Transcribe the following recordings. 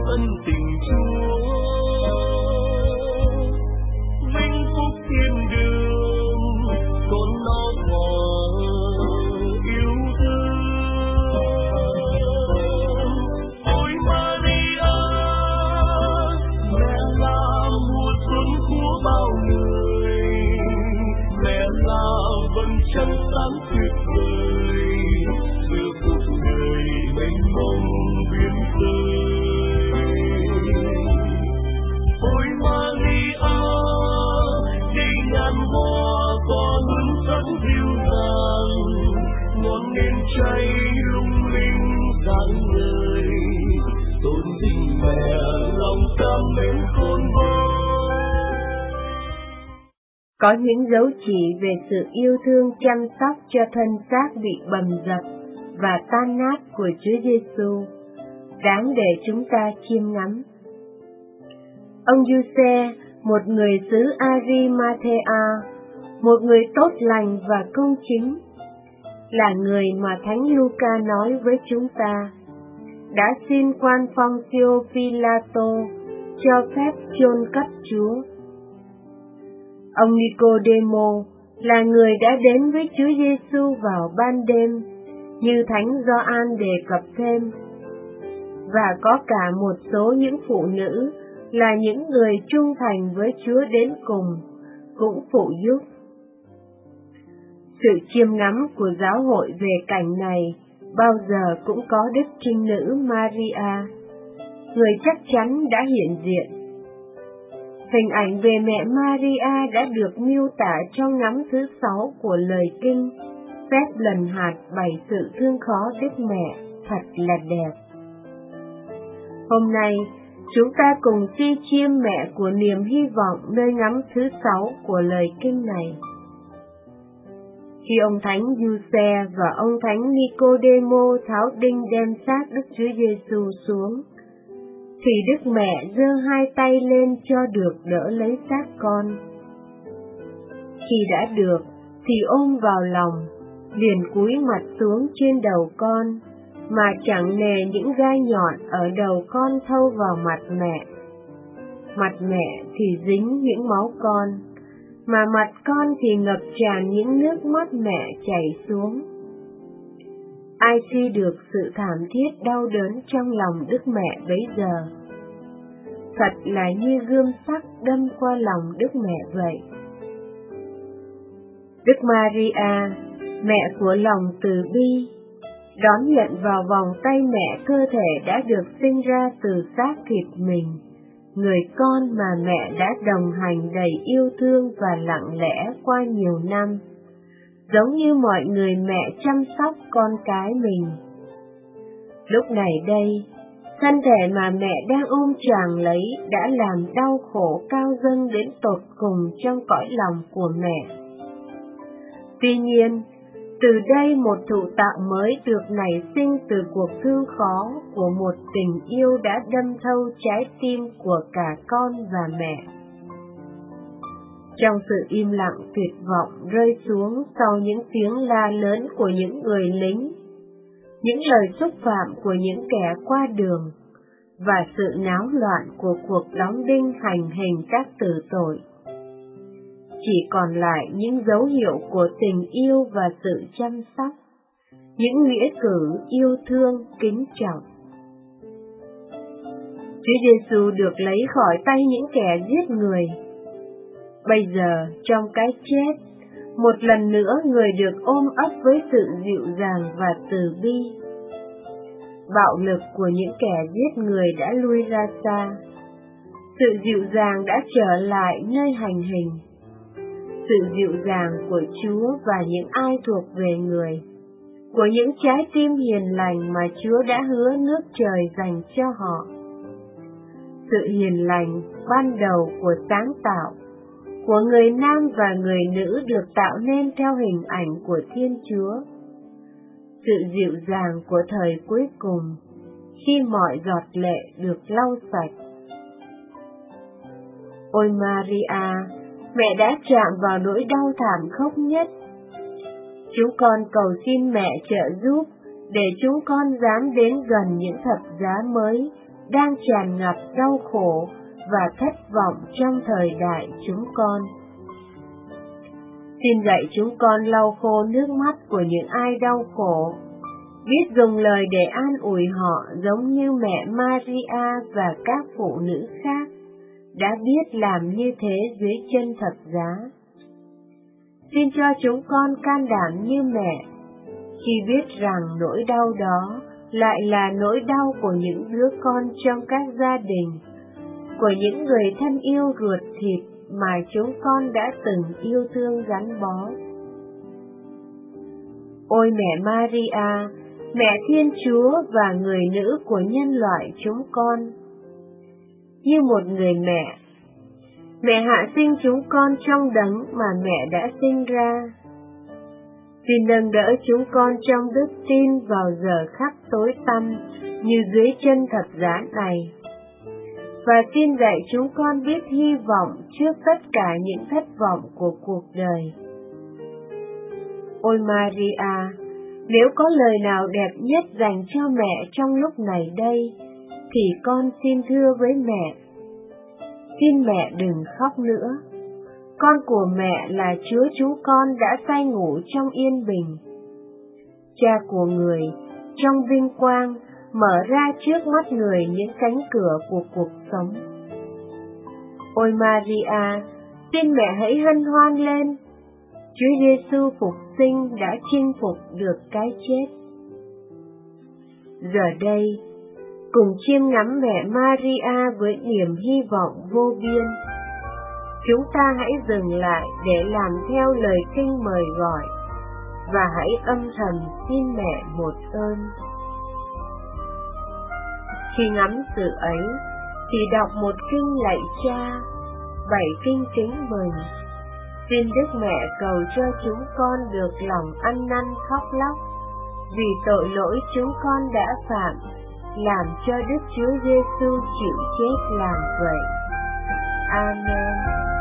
ân tình Chúa. Vinh phúc thiên đường con nó thọ yêu thương. Ôi Maria, mẹ là mùa xuân của bao người, mẹ là vầng trăng sáng tuyệt vời giữa cuộc đời mênh mông biển khơi. Ôi Maria, đây ngàn hoa có hương sắc dịu dàng, ngọn nến cháy lung linh sáng ngời, tôn vinh mẹ lòng cam mến khôn vơi. Có những dấu chỉ về sự yêu thương chăm sóc cho thân xác bị bầm dập và tan nát của Chúa Giêsu, đáng để chúng ta chiêm ngắm. Ông Giuse, một người xứ Arimathea, một người tốt lành và công chính, là người mà Thánh Luca nói với chúng ta, đã xin quan Poncio Pilato cho phép chôn cất Chúa. Ông Nicodemo là người đã đến với Chúa Giêsu vào ban đêm, như Thánh Gioan đề cập thêm, và có cả một số những phụ nữ là những người trung thành với Chúa đến cùng, cũng phụ giúp. Sự chiêm ngắm của giáo hội về cảnh này bao giờ cũng có Đức Trinh Nữ Maria, người chắc chắn đã hiện diện. Hình ảnh về mẹ Maria đã được miêu tả trong nắm thứ 6 của lời kinh, phép lần hạt bày sự thương khó Đức Mẹ, thật là đẹp. Hôm nay, chúng ta cùng suy chiêm mẹ của niềm hy vọng nơi ngắm thứ 6 của lời kinh này. Khi ông Thánh Giuse và ông Thánh Nicodemo tháo đinh đem xác Đức Chúa Giêsu xuống, thì Đức Mẹ giơ hai tay lên cho được đỡ lấy xác con. Khi đã được, thì ôm vào lòng, liền cúi mặt xuống trên đầu con, mà chẳng nề những gai nhọn ở đầu con thâu vào mặt mẹ. Mặt mẹ thì dính những máu con, mà mặt con thì ngập tràn những nước mắt mẹ chảy xuống. Ai suy được sự thảm thiết đau đớn trong lòng Đức Mẹ bấy giờ? Thật là như gươm sắc đâm qua lòng Đức Mẹ vậy. Đức Maria, mẹ của lòng từ bi, đón nhận vào vòng tay mẹ cơ thể đã được sinh ra từ xác thịt mình, người con mà mẹ đã đồng hành đầy yêu thương và lặng lẽ qua nhiều năm, giống như mọi người mẹ chăm sóc con cái mình. Lúc này đây, thân thể mà mẹ đang ôm choàng lấy đã làm đau khổ cao dâng đến tột cùng trong cõi lòng của mẹ. Tuy nhiên, từ đây một thụ tạo mới được nảy sinh từ cuộc thương khó của một tình yêu đã đâm thâu trái tim của cả con và mẹ. Trong sự im lặng tuyệt vọng rơi xuống sau những tiếng la lớn của những người lính, những lời xúc phạm của những kẻ qua đường, và sự náo loạn của cuộc đóng đinh hành hình các tử tội, chỉ còn lại những dấu hiệu của tình yêu và sự chăm sóc, những nghĩa cử yêu thương kính trọng. Chúa Giêsu được lấy khỏi tay những kẻ giết người. Bây giờ trong cái chết, một lần nữa người được ôm ấp với sự dịu dàng và từ bi. Bạo lực của những kẻ giết người đã lui ra xa, sự dịu dàng đã trở lại nơi hành hình. Sự dịu dàng của Chúa và những ai thuộc về người, của những trái tim hiền lành mà Chúa đã hứa nước trời dành cho họ. Sự hiền lành ban đầu của sáng tạo, của người nam và người nữ được tạo nên theo hình ảnh của Thiên Chúa. Sự dịu dàng của thời cuối cùng, khi mọi giọt lệ được lau sạch. Ôi Maria, mẹ đã chạm vào nỗi đau thảm khốc nhất. Chúng con cầu xin mẹ trợ giúp để chúng con dám đến gần những thập giá mới đang tràn ngập đau khổ và thất vọng trong thời đại chúng con. Xin dạy chúng con lau khô nước mắt của những ai đau khổ, biết dùng lời để an ủi họ giống như mẹ Maria và các phụ nữ khác đã biết làm như thế dưới chân thập giá. Xin cho chúng con can đảm như mẹ, khi biết rằng nỗi đau đó lại là nỗi đau của những đứa con trong các gia đình, của những người thân yêu ruột thịt mà chúng con đã từng yêu thương gắn bó. Ôi mẹ Maria, mẹ Thiên Chúa và người nữ của nhân loại chúng con, như một người mẹ, mẹ hạ sinh chúng con trong đấng mà mẹ đã sinh ra. Xin nâng đỡ chúng con trong đức tin vào giờ khắc tối tăm như dưới chân thập giá này, và xin dạy chúng con biết hy vọng trước tất cả những thất vọng của cuộc đời. Ôi Maria, nếu có lời nào đẹp nhất dành cho mẹ trong lúc này đây, thì con xin thưa với mẹ. Xin mẹ đừng khóc nữa. Con của mẹ là Chúa chúng con đã say ngủ trong yên bình. Cha của người, trong vinh quang, mở ra trước mắt người những cánh cửa của cuộc sống. Ôi Maria, xin mẹ hãy hân hoan lên. Chúa Giêsu phục sinh đã chinh phục được cái chết. Giờ đây, cùng chiêm ngắm mẹ Maria với niềm hy vọng vô biên. Chúng ta hãy dừng lại để làm theo lời kinh mời gọi, và hãy âm thầm xin mẹ một ơn. Khi ngắm sự ấy, thì đọc một kinh lạy Cha, 7 kinh kính mừng. Xin Đức Mẹ cầu cho chúng con được lòng ăn năn khóc lóc, vì tội lỗi chúng con đã phạm, làm cho Đức Chúa Giêsu chịu chết làm vậy. Amen.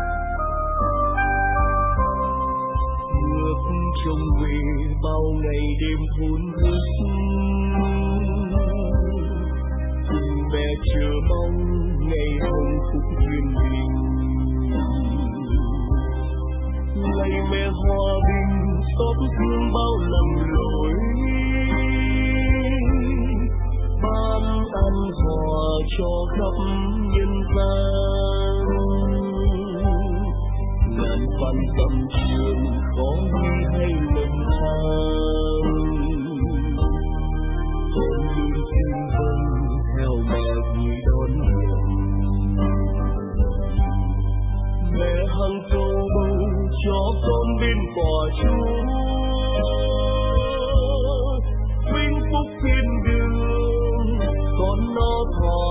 Ngược trông về bao ngày đêm hôn ước, cùng mẹ chờ mong ngày hồng phúc yên bình. Lạy mẹ hòa bình xót thương bao lầm lỗi, ban an hòa cho khắp nhân gian. Ngàn vạn dặm trường khó đi hay lầm than, con luôn xin vâng theo mẹ vui đón nhận. Mẹ hằng cầu bầu cho con bên quả Chúa, vinh phúc thiên đường con nó thọ